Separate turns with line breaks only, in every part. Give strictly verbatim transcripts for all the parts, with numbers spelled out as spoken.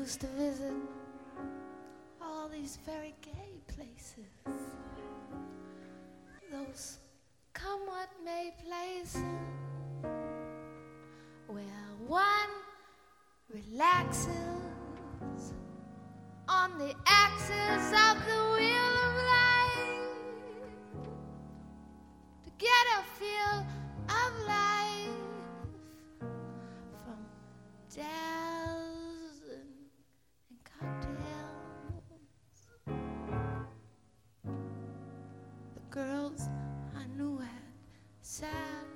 used to visit all these very gay places, those come what may places where one relaxes on the axis of the wheel of life to get a feel of life from jazz and, and cocktails. The girls I knew had sad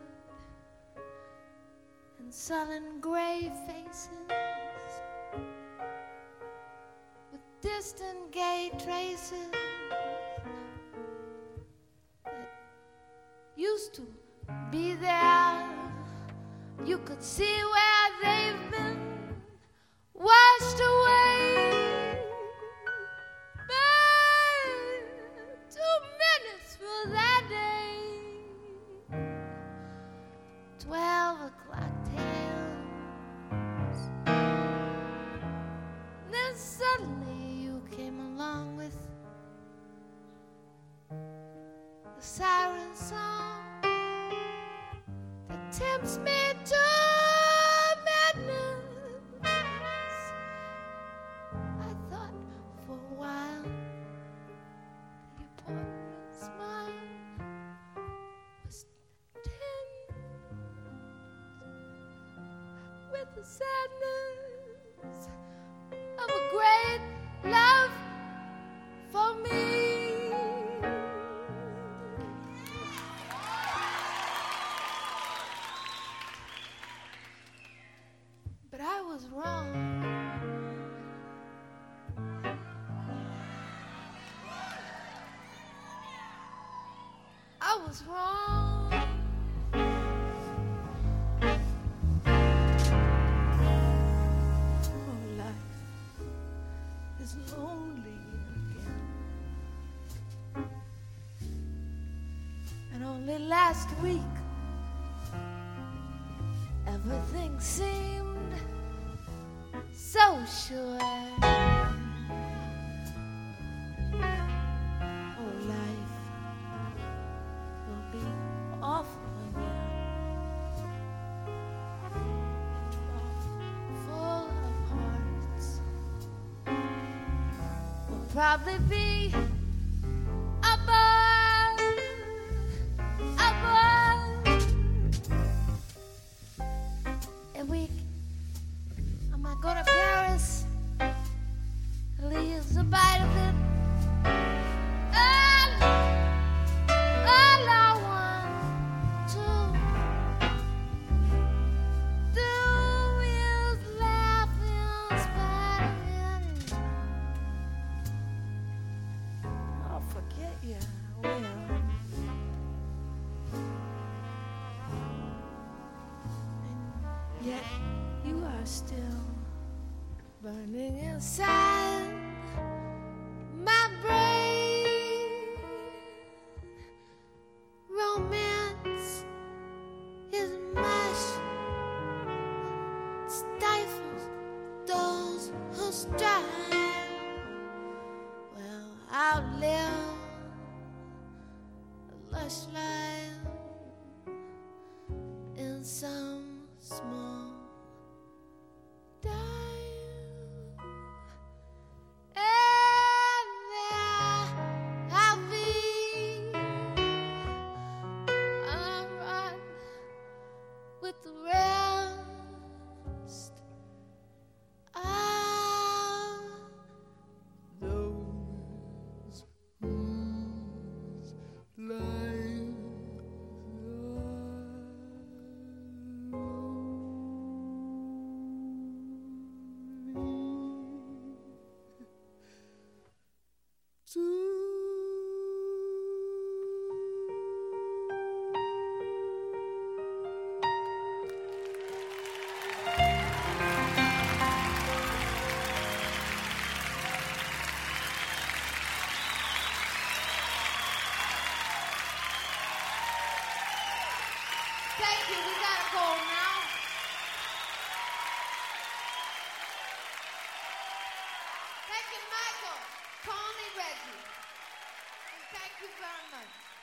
and sullen gray faces with distant gay traces that used to be there. You could see where they've been washed away. But two minutes for that day, twelve o'clock tales. Then suddenly you came along with the siren song that tempts me to madness. I thought for a while that your poignant smile was tinged with the sadness of a great love for me. But I was wrong. I was wrong. Oh, life is lonely again. And only last week everything seemed so sure. Oh, life will be awful again, a trough full of hearts will probably be a buzz, a buzz. A week I might go to Paris, at least a bite of it. All, all I want to do is laugh in spite of it. I'll forget you, I will. And yet you are still burning inside my brain. Romance is mush, stifles those who strive. Well, I'll live a lush life in some small time, and there I'll be. I'll run with the rest of those whose lives Thank you. We gotta go now. you, Michael. Call me Reggie. And thank you very much.